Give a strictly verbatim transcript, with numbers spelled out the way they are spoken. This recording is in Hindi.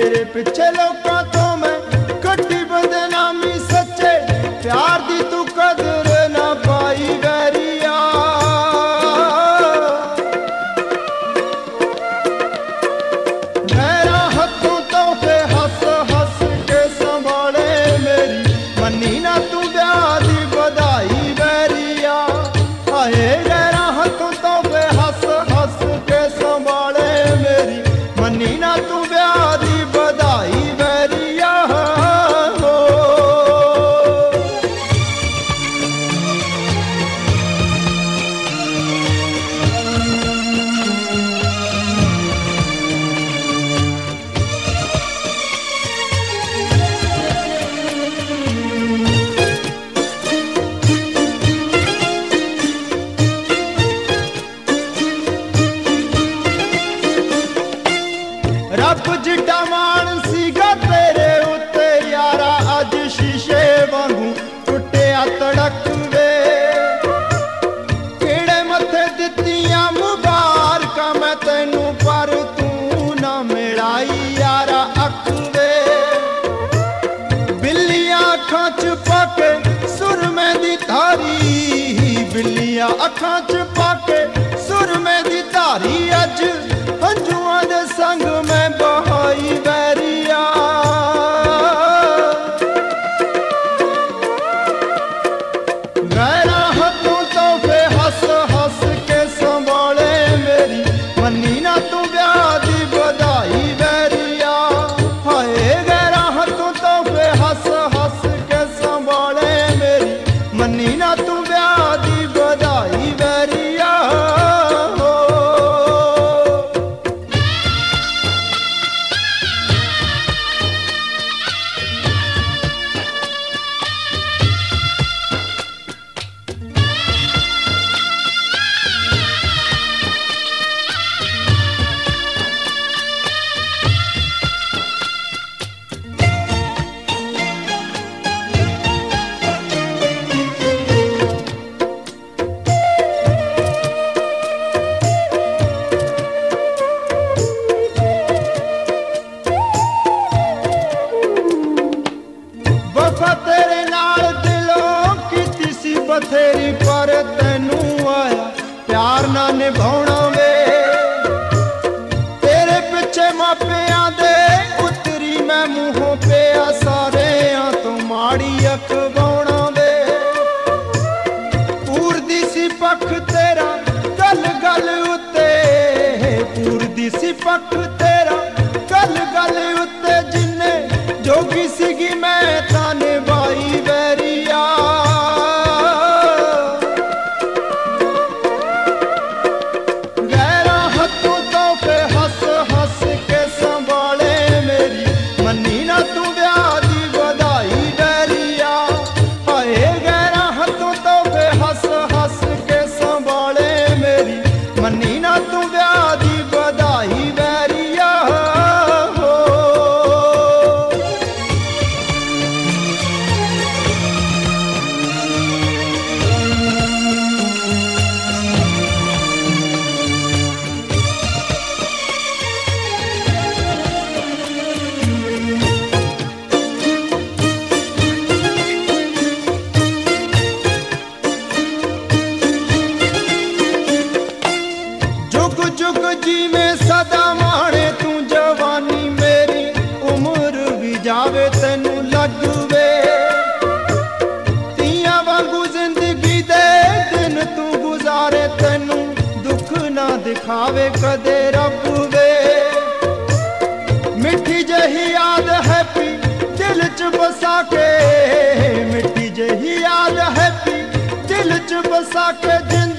तेरे पिछे लोकां तो मैं कट्टी बदनामी सच्चे प्यार दी तू कदर ना पाई वैरिया। मेरा हथों तो के हस हस के संभाले मेरी मन्नी ना तू ब्याह दी बधाई वैरिया। हाय गैरा हथों तो के हस हस के संभाले मेरी मन्नी ना तू ब्याह दी बधाई वैरिया। हो रब जिड्डा मान सीगा तेरे उत्ते यारा अज शीशे वांगू टुटिया तड़क वे। केड़े मथे दित्तियां मुबारकां मैं तैनू पर तू ना मिलाई यारा अख वे। बिल्लियां अखां च पाके सुरमे दी धारी बिल्लियां अखां च पाके सुरमे दी धारी अज हंजुआं दे संग मैं बहाई वैरिया। गैरा हथों तो फे हस हस के संभाले मेरी मन्नी ना तू ब्याह दी बधाई वैरिया। हाय गैरा हथों तो फे हस हस के संभाले मेरी मन्नी ना तू ब्याह दी बधाई वैरिया। वफा तेरे नाल दिलों कीती सी बथेरी पर तैनू आया प्यार ना निभाउणा वे। तेरे पिछे मापियां दे उतरी मैं मूहों पिया सारेयां तो माड़ी अखवाउणा वे। पूरदी सी पख तेरा गल गल उत्ते पूरदी सी पख तेरा गल गल उत्ते जिन्ने जोगी सीगी मैं ताने बाई वैरिया। गैरा हथों तो के हस हस के संभाले मेरी मन्नी ना तू ब्याह दी बधाई वैरिया। हाय गैरा हथों तो के हस हस के संभाले मेरी मन्नी ना तू ब्याह दी बधाई वैरिया। जुग जुग जी में सदा माणे तू जवानी मेरी उम्र भी जावे तेनू लगवे। तियां वांगू जिंदगी दे दिन तू गुजारे तेनू दुख ना दिखावे कदे रब वे। मिठी जही याद है पी दिल च बसा के मिठी जही याद है पी दिल च बसा के जिन